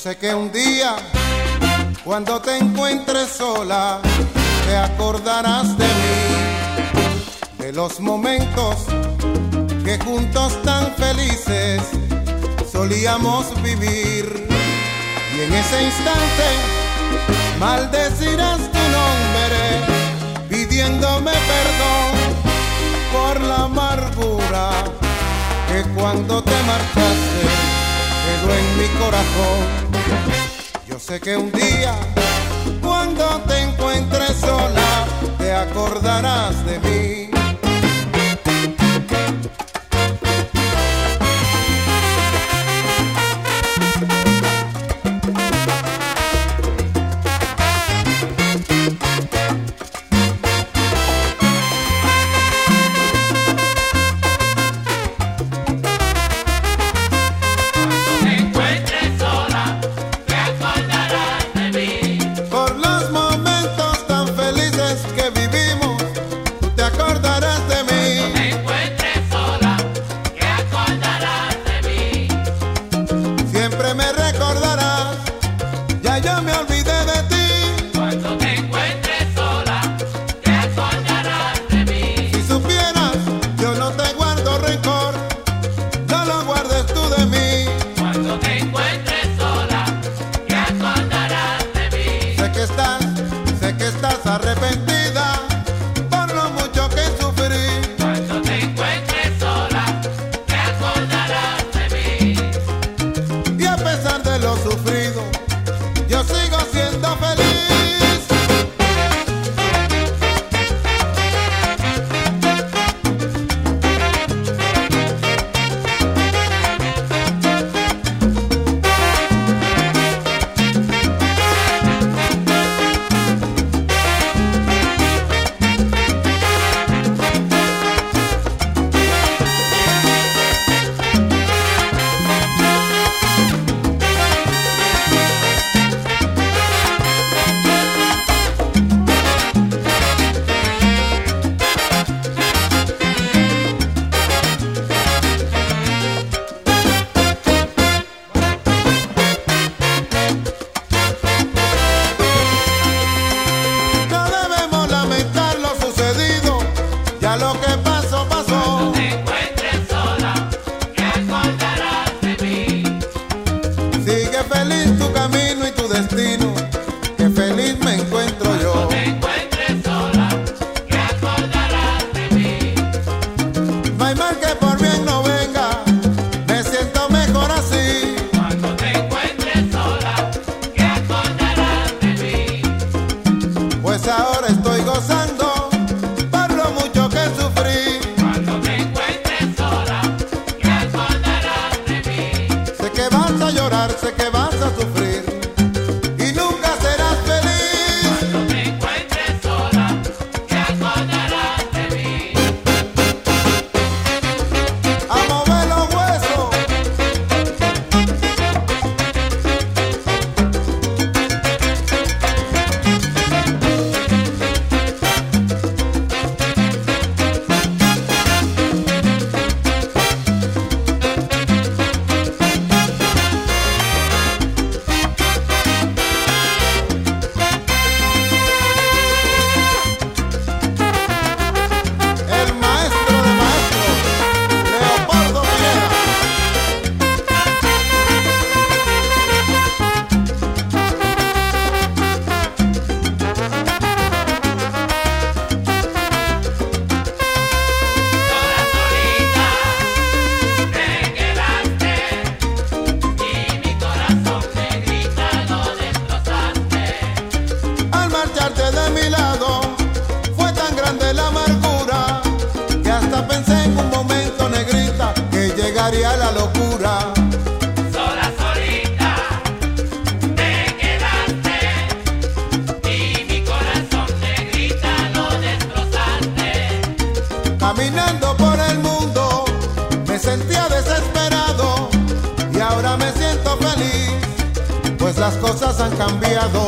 sé que un día, cuando te encuentres sola, te acordarás de mí, de los momentos que juntos tan felices solíamos vivir. Y en ese instante maldecirás tu nombre, pidiéndome perdón por la amargura que cuando te marchaste quedó en mi corazón. Yo sé que un día, cuando te encuentres sola, te acordarás de mí. La locura. Sola, solita, te quedaste y mi corazón te grita, lo destrozaste. Caminando por el mundo me sentía desesperado y ahora me siento feliz, pues las cosas han cambiado.